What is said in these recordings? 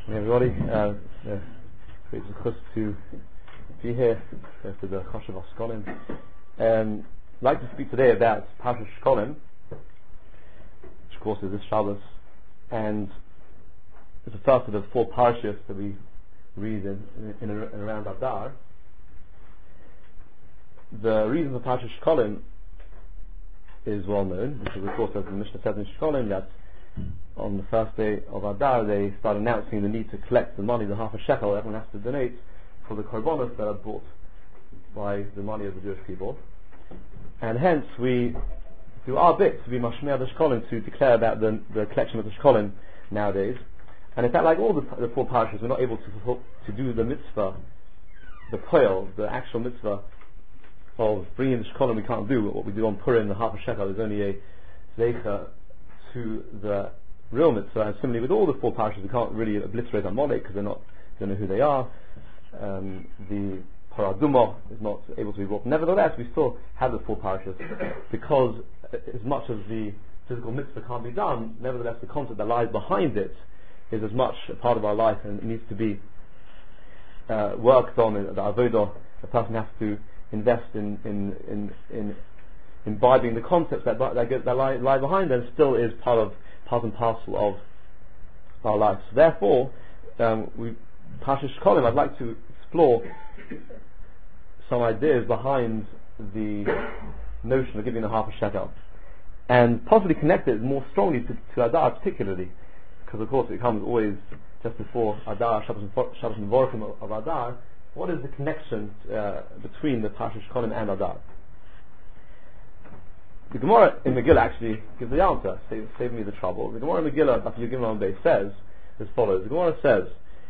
Hey everybody, great to be here for the Choshev Askolim. I'd like to speak today about Parshas Shkolim, which of course is this Shabbos, and it's the first of the four parashas that we read in and around Adar. The reason for Parshas Shkolim is well known, because of course as the Mishnah says in Shkolim that on the first day of Adar they start announcing the need to collect the money, the half a shekel everyone has to donate for the korbanos that are bought by the money of the Jewish people. And hence we do our bit to be mashmei the Shkolim, to declare about the collection of the Shkolim nowadays. And in fact, like all the four parashas, we're not able to do the mitzvah, the poil, the actual mitzvah of bringing the Shkolim. We can't do what we do on Purim, the half a shekel. There's only a zeicha to the real mitzvah, and similarly with all the four parashas we can't really obliterate Amalek because they don't know who they are. The Paraduma is not able to be brought. Nevertheless, we still have the four parashas because as much as the physical mitzvah can't be done, nevertheless the concept that lies behind it is as much a part of our life and it needs to be worked on. The avodah, the person has to invest in imbibing the concepts that lie behind them, still is part and parcel of our lives. So therefore, Parshas Shkolim, I'd like to explore some ideas behind the notion of giving the half a shekel, and possibly connect it more strongly to Adar particularly, because of course it comes always just before Adar, Shabbos and Vorachim of Adar. What is the connection between the Parshas Shkolim and Adar? The Gemara in Megillah actually gives the answer, save me the trouble. The Gemara in Megillah, after Yud Gimel Beis, says as follows. The Gemara says,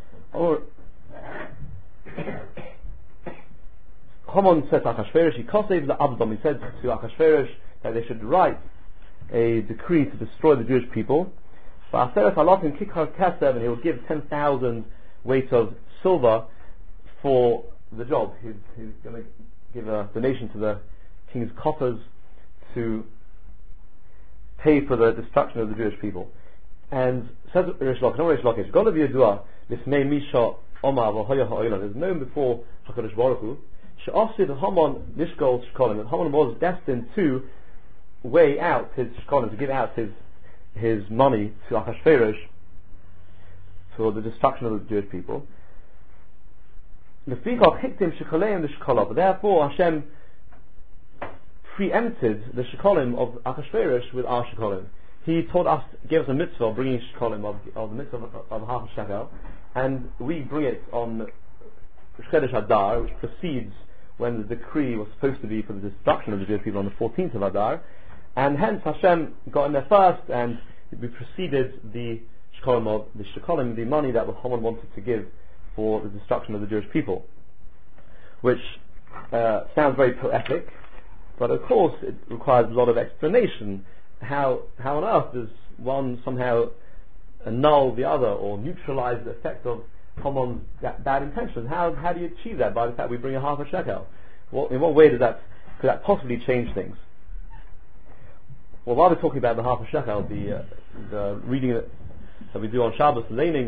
Haman said to Achashverosh, he said to Achashverosh that they should write a decree to destroy the Jewish people. And he will give 10,000 weight of silver for the job. He's going to give a donation to the king's coffers to pay for the destruction of the Jewish people. And says Rish Lakish, God of Yedua, Lifnei Misha Omar V'Hoya Ha'olam, is known before HaKadosh Baruch Hu, She'asid Haman Nishkol Shkolim, that Haman was destined to weigh out his Shkolim, to give out his money to Achashverosh for the destruction of the Jewish people. Therefore Hashem preempted the Shkolim of Achashverosh with our Shkolim. He told us, gave us a mitzvah of bringing Shkolim of the mitzvah of half a shekel, and we bring it on Chodesh Adar, which precedes when the decree was supposed to be for the destruction of the Jewish people on the 14th of Adar, and hence Hashem got in there first, and we preceded the Shkolim, the money that Haman wanted to give for the destruction of the Jewish people, which sounds very poetic. But of course it requires a lot of explanation. How on earth does one somehow annul the other or neutralize the effect of Haman's bad intentions? How do you achieve that? By the fact we bring a half a shekel. In what way could that possibly change things? Well, while we're talking about the half a shekel, the reading that we do on Shabbos, the laning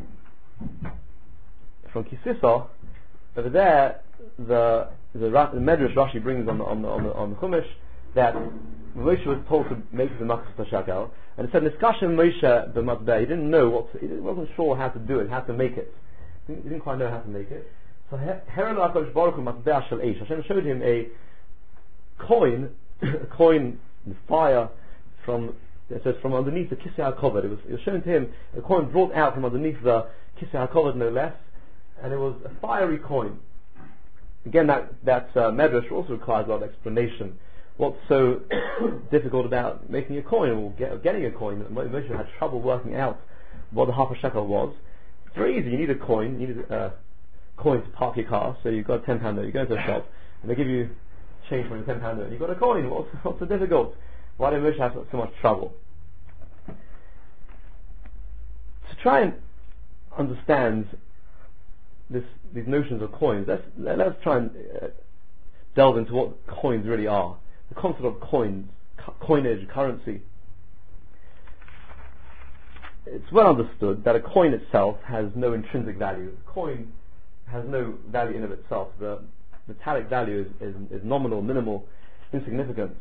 from Kisisa, over there the Medrash Rashi brings on the Chumash that Moshe was told to make the Makas Shekel, and it said Niskashem Moshe b'matbeh. He didn't know he wasn't sure how to do it, how to make it. He didn't quite know how to make it. So Heron HaKadosh Baruch Hu matbeh shel eish. Hashem showed him a coin, the fire from underneath the Kisei HaKovod. It was shown to him a coin brought out from underneath the Kisei HaKovod, no less, and it was a fiery coin. Again, that Medrash also requires a lot of explanation. What's so difficult about making a coin or getting a coin? Moshe had trouble working out what the half a shekel was. It's very easy. You need a coin. You need a coin to park your car. So you've got a £10 note. You go into a shop and they give you change for a £10 note. You've got a coin. What's so difficult? Why did Moshe have so much trouble? To try and understand these notions of coins, let's try and delve into what coins really are. The concept of coins, coinage, currency. it's well understood that a coin itself has no intrinsic value. A coin has no value in of itself. The metallic value is nominal, minimal, insignificant.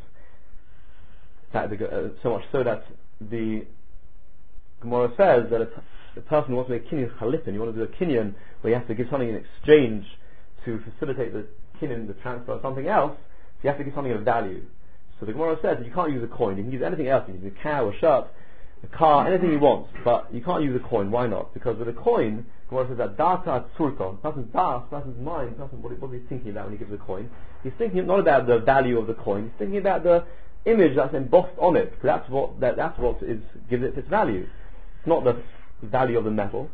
So much so that the Gemara says that the person who wants to make kinyan chalipin, you want to do a kinyan where you have to give something in exchange to facilitate the kinyan, the transfer of something else, you have to give something of value. So the Gemara says that you can't use a coin. You can use anything else. You can use a cow, a shirt, a car, anything you want, but you can't use a coin. Why not? Because with a coin, Gemara says that data tzurton, person's das, person's mind, what is he thinking about when he gives a coin? He's thinking not about the value of the coin. He's thinking about the image that's embossed on it. Because that's what gives it its value. It's not the value of the metal.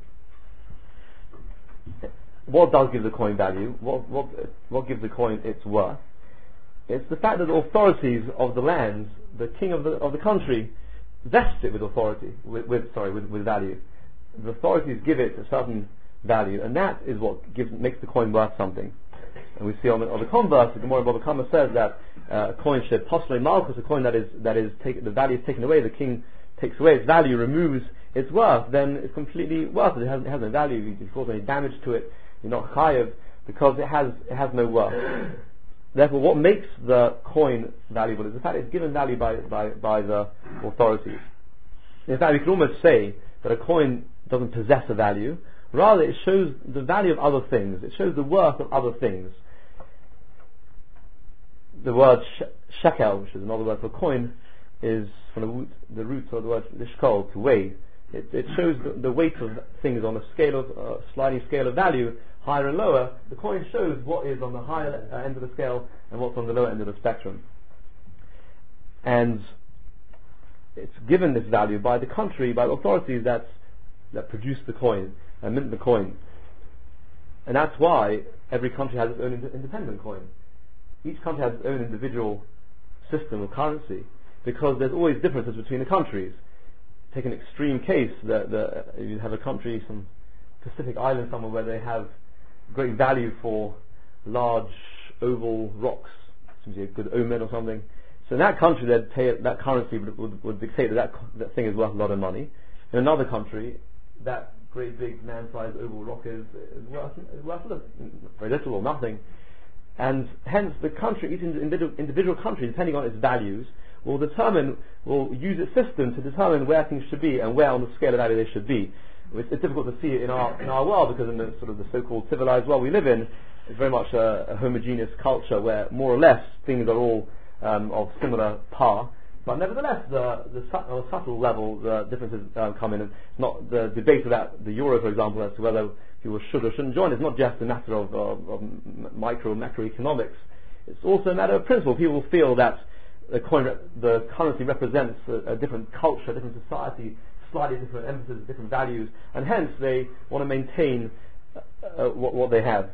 What does give the coin value? What gives the coin its worth? It's the fact that the authorities of the land, the king of the country, vests it with authority, with value. The authorities give it a certain value, and that is what makes the coin worth something. And we see on the converse, the Gemara Bava Kama says that a coin should possibly malchus, a coin that is the value is taken away, the king takes away its value, removes its worth, then it's completely worthless. It has no value. If you cause any damage to it, you're not chayav because it has no worth. Therefore, what makes the coin valuable is the fact it's given value by the authorities. In fact, we can almost say that a coin doesn't possess a value. Rather, it shows the value of other things. It shows the worth of other things. The word shekel, which is another word for coin, is from the root of the word lishkol, to weigh. It shows the weight of things on a scale of sliding scale of value, higher and lower. The coin shows what is on the higher end of the scale and what's on the lower end of the spectrum. And it's given this value by the country, by the authorities that produce the coin and mint the coin. And that's why every country has its own independent coin. Each country has its own individual system of currency, because there's always differences between the countries. Take an extreme case that you have a country, some Pacific island somewhere, where they have great value for large oval rocks, seems to be a good omen or something. So in that country, that currency would dictate that thing is worth a lot of money. In another country, that great big man-sized oval rock is worth very little or nothing. And hence the country, each individual country, depending on its values, will use its system to determine where things should be and where on the scale of value they should be. It's difficult to see it in our world, because in the sort of the so-called civilized world we live in, it's very much a homogeneous culture where more or less things are all of similar par. But nevertheless, the subtle level, the differences come in. It's not the debate about the euro, for example, as to whether people should or shouldn't join. It's not just a matter of macroeconomics. It's also a matter of principle. People feel that the currency represents a different culture, a different society, slightly different emphasis, different values, and hence they want to maintain what they have.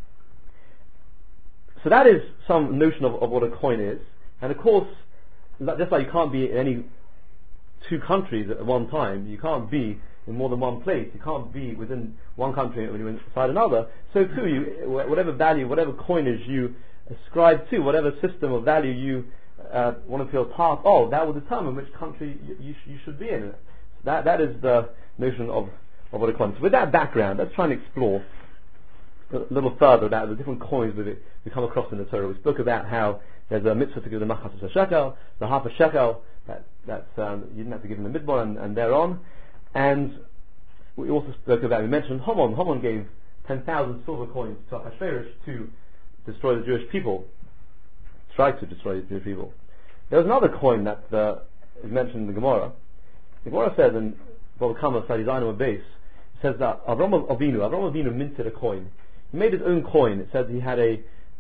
So that is some notion of what a coin is. And of course, just like you can't be in any two countries at one time, you can't be in more than one place, you can't be within one country when you're inside another, so too, whatever value, whatever coinage you ascribe to, whatever system of value you want to feel part of, that will determine which country you should be in. That is the notion of what a coin is. So with that background, let's try and explore a little further about the different coins we come across in the Torah. We spoke about how there's a mitzvah to give the machas a shekel, the half a shekel, that you didn't have to give in the midbar and thereon. And we also spoke about, we mentioned Haman. Haman gave 10,000 silver coins to Ahasuerus to destroy the Jewish people, tried to destroy the Jewish people. There was another coin that is mentioned in the Gemara. The Gemara says in Bava Kama Sadizainu Base, it says that Avraham Avinu minted a coin. He made his own coin. It says he had a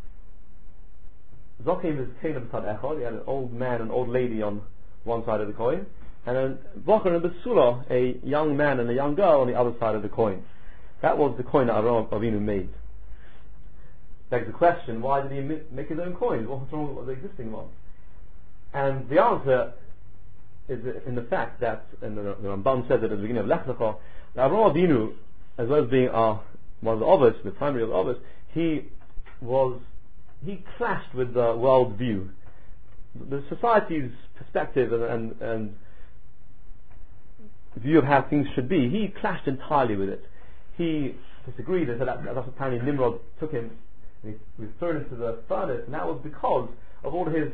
Zokim is king of Tzad Echad. He had an old man and old lady on one side of the coin, and then Bocher and Besula, a young man and a young girl, on the other side of the coin. That was the coin that Avraham Avinu made. Begs the question, why did he make his own coin? What's wrong with the existing one? And the answer is in the fact that, and the Rambam says it at the beginning of Lech Lecha, that Avraham Avinu, as well as being one of the Avos, the primary of the Avos, he clashed with the world view. The society's perspective and view of how things should be, he clashed entirely with it. He disagreed and said that's apparently Nimrod took him and he was thrown into the furnace, and that was because of all his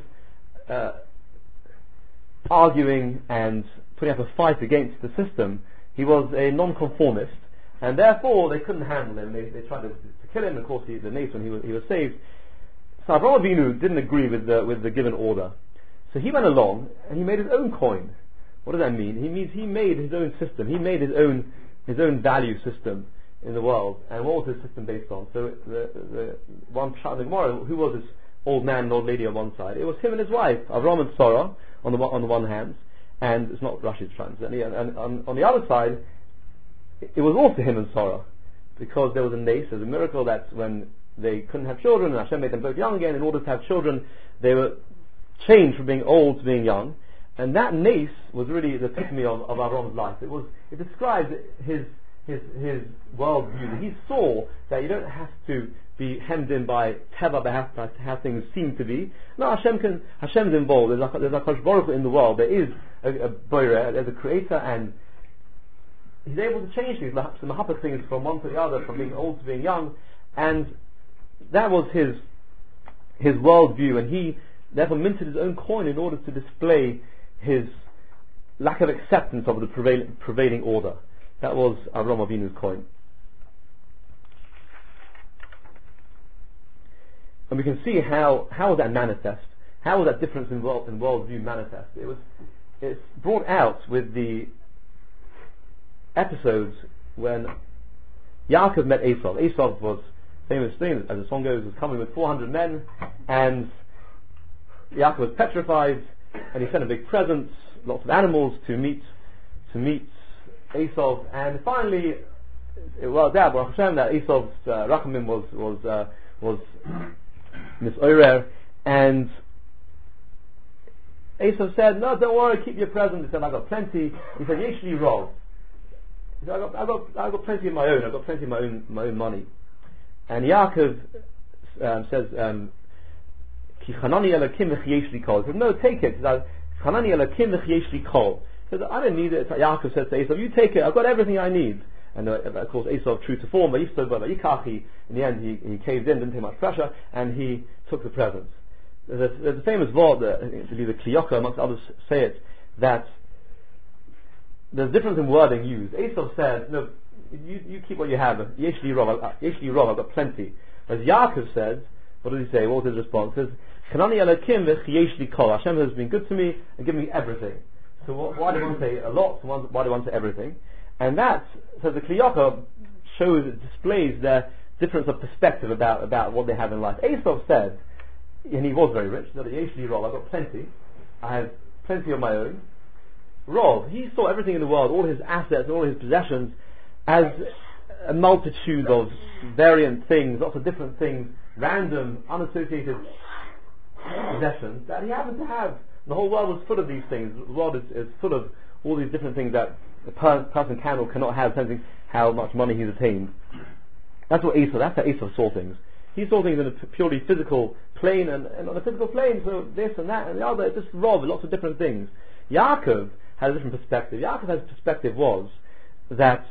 arguing and putting up a fight against the system. He was a non-conformist, and therefore they couldn't handle him. They tried to kill him. Of course, the nation he was saved. So Avraham Avinu didn't agree with the given order, so he went along and he made his own coin. What does that mean? He means he made his own system. He made his own value system in the world. And what was his system based on? So the one shot in the Gemara, who was this old man and old lady on one side? It was him and his wife, Avram and Sarah, on the one hand, and it's not Rashi's translation. And on the other side, it was also him and Sarah, because there was a nace, there's a miracle that when they couldn't have children, and Hashem made them both young again. In order to have children, they were changed from being old to being young. And that nace was really the epitome of Avram's life. It described his worldview. He saw that you don't have to be hemmed in by teva, by how things seem to be. No, Hashem's involved. There's a Kosh Baruch Hu in the world. There is a Borer, there's a creator, and he's able to change things, to mahapach things from one to the other, from being old to being young. And that was his worldview, and he therefore minted his own coin in order to display his lack of acceptance of the prevailing order. That was Avraham Avinu's coin. And we can see how was that manifest? How was that difference in worldview manifest? It's brought out with the episodes when Yaakov met Esau. Esau was famous thing, as the song goes, was coming with 400 men, and Yaakov was petrified, and he sent a big present, lots of animals to meet Esau, and finally it worked out, Baruch Hashem, that Esau's rachamim was misorer, and Esau said, "No, don't worry, keep your present." He said, "I got plenty." He said, "Yesh li rov." He said, "I got plenty of my own. I got plenty of my own money." And Yaakov says, "Ki chanani elakim v'chiyesh li kol." He said, "No, take it." He said, "Chanani elakim v'chiyesh li kol." He said, "I don't need it." Yaakov says to Esau, "You take it. I've got everything I need." And of course, Esau, true to form, in the end he caved in, didn't take much pressure, and he took the presents. There's a famous word, the Kliyokah, amongst others, say it, that there's a difference in wording used. Esau said, "No, you keep what you have. Yesh li rov, I've got plenty." As Yaakov said, what does he say? What was his response? He says, "Kanani elakim v'chiyesh li kol." Hashem has been good to me and given me everything. So why do one say a lot? Why do one say everything? And that, so the Kliyokah displays their difference of perspective about what they have in life. Esau said, and he was very rich, that Yesh li rov, I've got plenty. I have plenty of my own. Rov, he saw everything in the world, all his assets, all his possessions, as a multitude of variant things, lots of different things, random, unassociated possessions that he happened to have. The whole world was full of these things. The world is full of all these different things that a person can or cannot have, depending how much money he's attained. That's how Esau saw things. He saw things in a purely physical plane, and on a physical plane, so this and that and the other, just rob lots of different things. Yaakov had a different perspective. Yaakov's perspective was that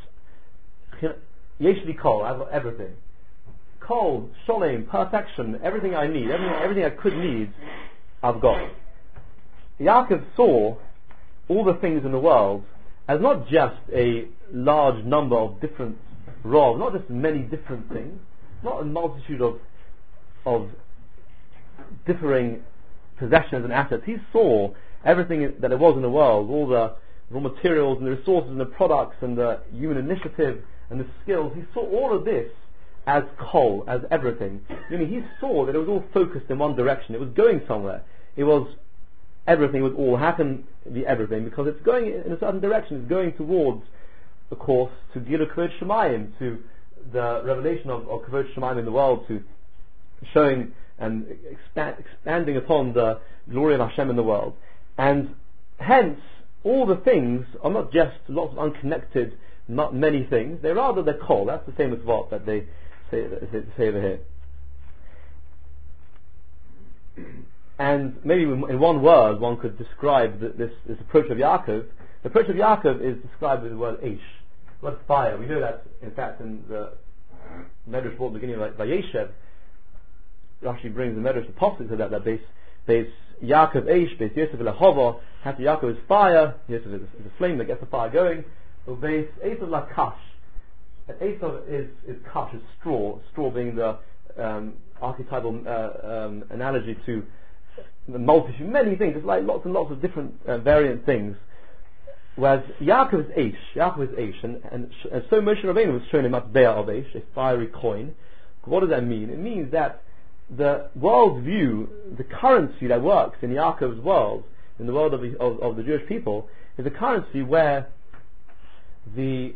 Yesh li kol, I've got everything. Kol, sholem, perfection, everything I need, everything I could need, I've got. Yaakov saw all the things in the world as not just a large number of different rob, not just many different things, not a multitude of differing possessions and assets. He saw everything that there was in the world, all the raw materials and the resources and the products and the human initiative and the skills. He saw all of this as kol, as everything. Meaning he saw that it was all focused in one direction. It was going somewhere. It was everything was all. How can it be everything? Because it's going in a certain direction. It's going towards, of course, to Gilui Kavod Shemayim, to the revelation of Kavod Shemayim in the world, to showing and expanding upon the glory of Hashem in the world. And hence, all the things are not just lots of unconnected, not many things. They're rather the kol. That's the same as what that they say over here. And maybe in one word, one could describe this approach of Yaakov The approach of Yaakov is described with the word Eish, the word fire. We know that, in fact, in the Medrash brought the beginning of Vayeshev, Rashi brings the Medrash apostles to that base Yaakov Eish, base Yosef Elahova, after Yaakov is fire, Yosef is a flame that gets the fire going, so base Esav Lakash. And Esav is kash, is straw being the archetypal analogy to the multitude, many things. It's like lots and lots of different variant things. Whereas Yaakov is Eish, and so Moshe Rabbeinu was shown a matbea of Eish, a fiery coin. What does that mean? It means that the world view, the currency that works in Yaakov's world, in the world of the Jewish people, is a currency where the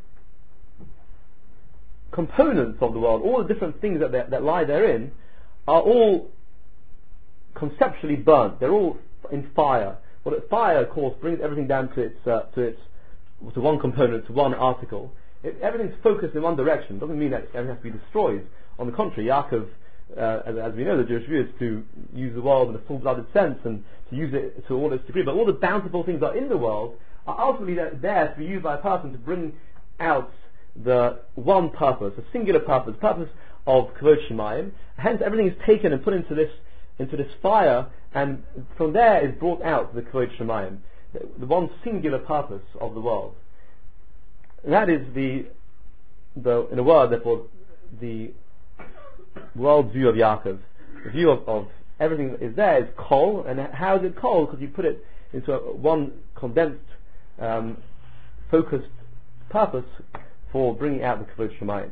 components of the world, all the different things that lie therein, are all conceptually burnt. They're all in fire. What fire, of course, brings everything down to one component, to one article. Everything's focused in one direction. It doesn't mean that everything has to be destroyed. On the contrary, Yaakov, as we know, the Jewish view is to use the world in a full-blooded sense and to use it to all its degree. But all the bountiful things that are in the world are ultimately there to be used by a person to bring out the one purpose, a singular purpose of Kavod Shemayim. Hence, everything is taken and put into this fire, and from there is brought out the Kavod Shemayim, the one singular purpose of the world. And that is in a word, therefore, the world view of Yaakov. The view of everything that is there is kol, and how is it kol? Because you put it into one condensed, focused purpose for bringing out the Kavod Shemayim.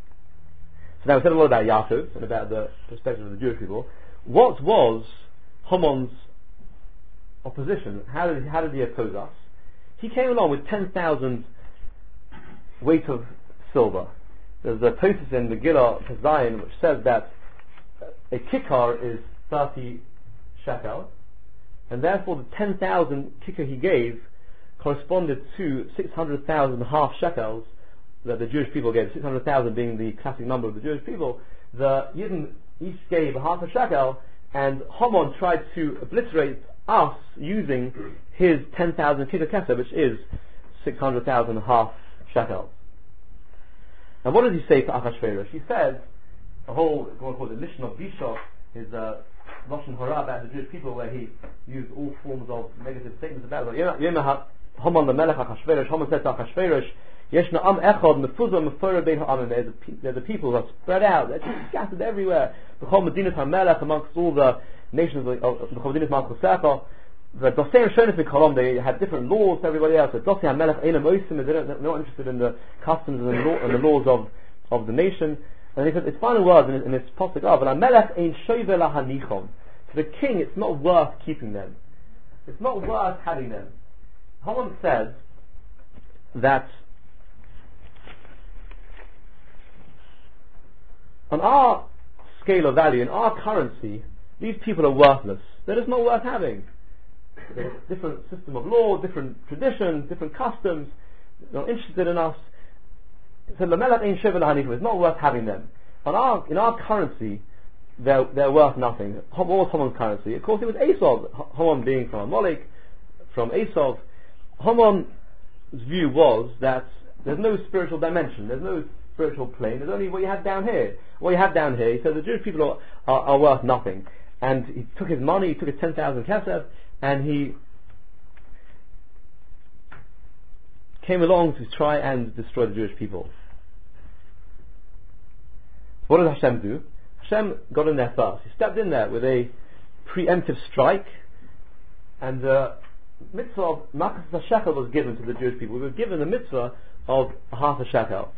So now we said a lot about Yaakov and about the perspective of the Jewish people. What was Haman's opposition? How did he oppose us? He came along with 10,000 weight of silver. There's a Tosfos in Megillah Zion which says that a kikar is 30 shekel, and therefore the 10,000 kikar he gave corresponded to 600,000 half shekels that the Jewish people gave, 600,000 being the classic number of the Jewish people. The Yidden each gave a half a shekel, and Haman tried to obliterate us using his 10,000 kikar keser, which is 600,000 half shekels. And what does he say to Achashverosh? He says, the whole, what called it, Lishon of Bishop, is Lashon Hara about the Jewish people, where he used all forms of negative statements about them. Haman the Melech Achashverosh, Haman said to Achashverosh, there's a people who are spread out, they're just scattered everywhere. Amongst all the nations of the Medinat Malchus Sefer, they had different laws to everybody else. They're not interested in the customs and the laws of the nation. And he says, its final words in this pasuk to the king, it's not worth keeping them. It's not worth having them. Haman says that on our scale of value, in our currency, these people are worthless. They're just not worth having. There's a different system of law, different traditions, different customs. They're not interested in us. So it's not worth having them. In our currency, they're worth nothing. What was Haman's currency? Of course, it was Esav. Haman being from Amalek, from Esav. Haman's view was that there's no spiritual dimension. There's no spiritual plane. There's only what you have down here. What you have down here, he said the Jewish people are worth nothing. And he took his money, he took his 10,000 kesef, and he came along to try and destroy the Jewish people. So what did Hashem do? Hashem got in there first. He stepped in there with a preemptive strike, and the mitzvah of Machas shekel was given to the Jewish people. We were given the mitzvah of half a shekel.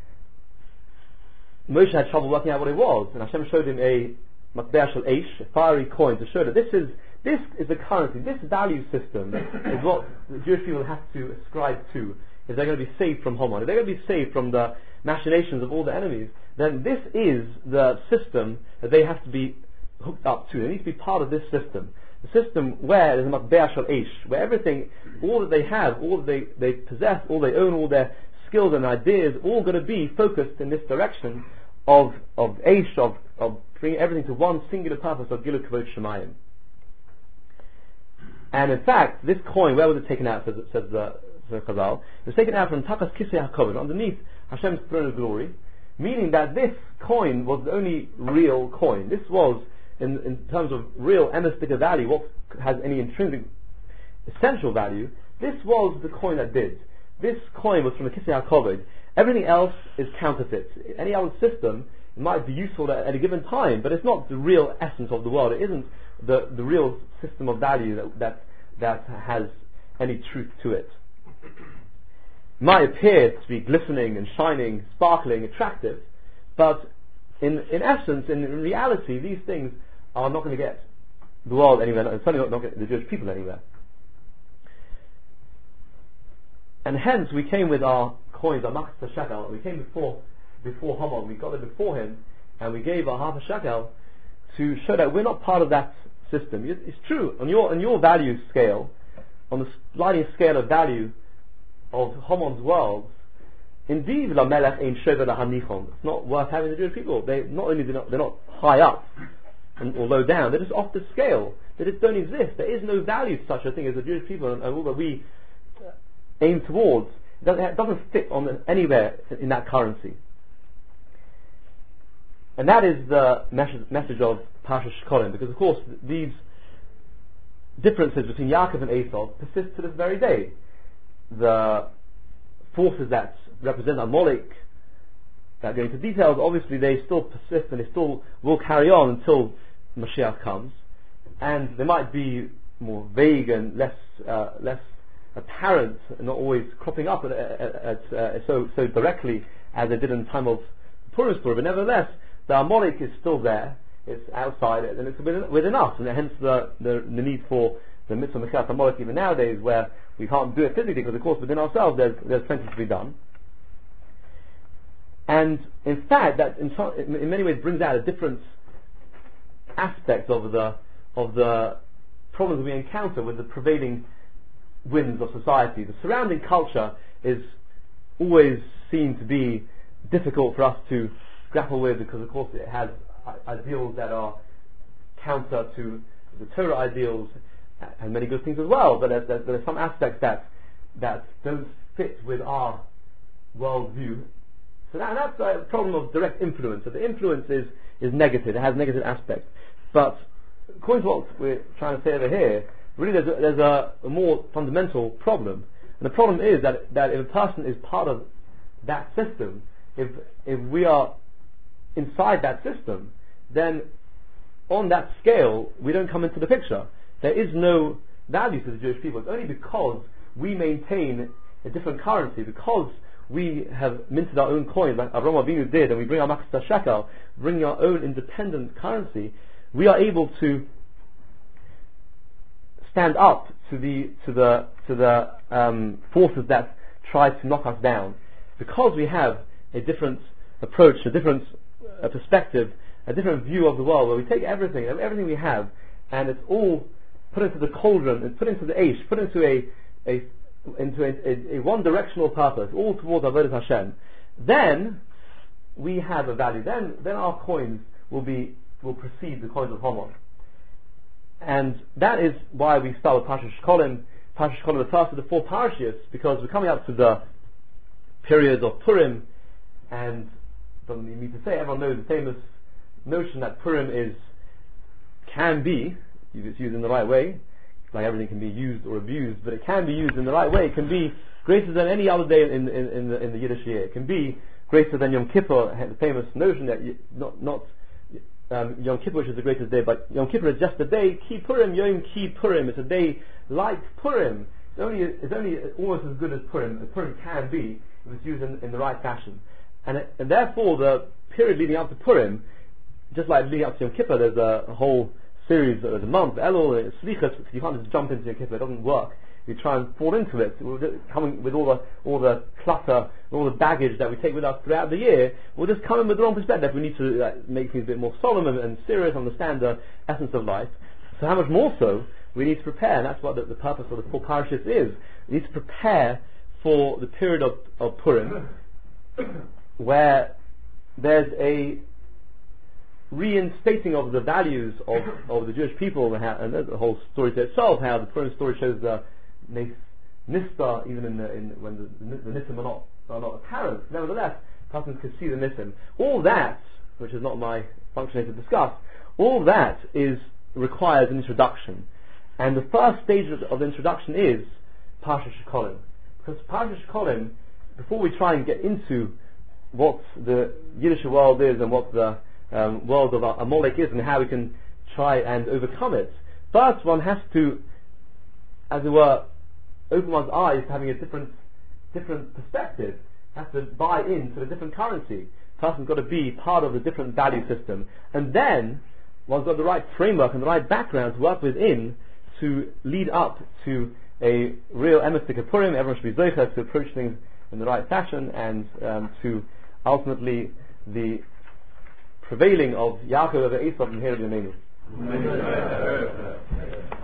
Moshe had trouble working out what it was, and Hashem showed him a matbea shel eish, a fiery coin, to show that this is the currency, this value system is what the Jewish people have to ascribe to if they're going to be saved from Haman. If they're going to be saved from the machinations of all the enemies, then this is the system that they have to be hooked up to. They need to be part of this system. The system where there's a matbea shel eish, where everything, all that they have, all that they possess, all they own, all their skills and ideas, all going to be focused in this direction of eish, of bringing everything to one singular purpose of Gilui Kavod Shemayim. And in fact, this coin, where was it taken out, says the Chazal? It was taken out from Takas Kisei HaKovod, underneath Hashem's throne of glory, meaning that this coin was the only real coin. This was, in terms of real emistic value, what has any intrinsic essential value, this was the coin that did. This coin was from the Kisei HaKovod. Everything else is counterfeit. Any other system might be useful at a given time, but it's not the real essence of the world. It isn't the real system of value that has any truth to it. It might appear to be glistening and shining, sparkling, attractive, but in essence, in reality, these things are not going to get the world anywhere, and certainly not get the Jewish people anywhere. And hence we came with our coins, our machzor shekel. We came before Haman. We got it before him, and we gave our half a shekel to show that we're not part of that system. It's true on your value scale, on the sliding scale of value of Haman's world. Indeed, la melech ein shover lahanichon. It's not worth having the Jewish people. They're not high up or low down. They're just off the scale. They just don't exist. There is no value to such a thing as the Jewish people and all that we aim towards. It doesn't fit anywhere in that currency. And that is the message of Parshas Shkolim, because of course these differences between Yaakov and Esau persist to this very day. The forces that represent Amalek, that go into details, obviously they still persist and they still will carry on until Mashiach comes, and they might be more vague and less apparent, and not always cropping up so directly as they did in the time of Purim story, but nevertheless the Amalek is still there. It's outside it, and it's within us, and hence the need for the mitzvah Mechilas Amalek even nowadays, where we can't do it physically, because of course within ourselves there's plenty to be done. And in fact, that in many ways brings out a different aspect of the problems we encounter with the prevailing winds of society. The surrounding culture is always seen to be difficult for us to grapple with, because of course it has ideals that are counter to the Torah ideals, and many good things as well, but there are some aspects that don't fit with our worldview. So that's a problem of direct influence. So the influence is negative, it has negative aspects. But according to what we're trying to say over here, really there's a more fundamental problem. And the problem is that if a person is part of that system, if we are inside that system, then on that scale we don't come into the picture. There is no value to the Jewish people. It's only because we maintain a different currency, because we have minted our own coins like Avraham Avinu did, and we bring our machzor shekel, bring our own independent currency, we are able to stand up to the forces that try to knock us down, because we have a different approach, a different perspective, a different view of the world, where we take everything we have, and it's all put into the cauldron, and put into the aish, put into a one-directional purpose, all towards Avodas Hashem. Then we have a value. Then our coins will precede the coins of Haman. And that is why we start with Parshas Shkolim. Parshas Shkolim, the first of the four parashiyos, because we're coming up to the period of Purim, and doesn't need me to say, everyone knows the famous notion that Purim can be, if it's used in the right way, like everything can be used or abused, but it can be used in the right way. It can be greater than any other day in the Yiddish year. It can be greater than Yom Kippur, the famous notion that not Yom Kippur, which is the greatest day, but Yom Kippur is just a day. Ki Purim, Yom Ki Purim. It's a day like Purim. It's only almost as good as Purim can be if it's used in the right fashion. And therefore, the period leading up to Purim, just like leading up to Yom Kippur, there's a whole series, there's a month, Elul, Slichas. You can't just jump into Yom Kippur; it doesn't work. You try and fall into it. Coming with all the clutter, all the baggage that we take with us throughout the year, we'll just come in with the wrong perspective. We need to make things a bit more solemn and serious, understand the essence of life. So how much more so we need to prepare, and that's what the purpose of the four parashas is. We need to prepare for the period of Purim, where there's a reinstating of the values of the Jewish people, and there's the whole story to itself, how the Purim story shows the Nista, even when the Nisim are not apparent. Nevertheless, persons can see the Nisim. All that, which is not my function here to discuss, all that requires an introduction. And the first stage of the introduction is Parsha Shkolim. Because Parsha Shkolim, before we try and get into what the Yiddish world is and what the world of Amalek is and how we can try and overcome it, first one has to, as it were, open one's eyes to having a different perspective, has to buy into a different currency. Person's got to be part of a different value system. And then one's got the right framework and the right background to work within to lead up to a real emes Purim. Everyone should be zeicher to approach things in the right fashion and to ultimately the prevailing of Yaakov over Esau and Herod Yemenu.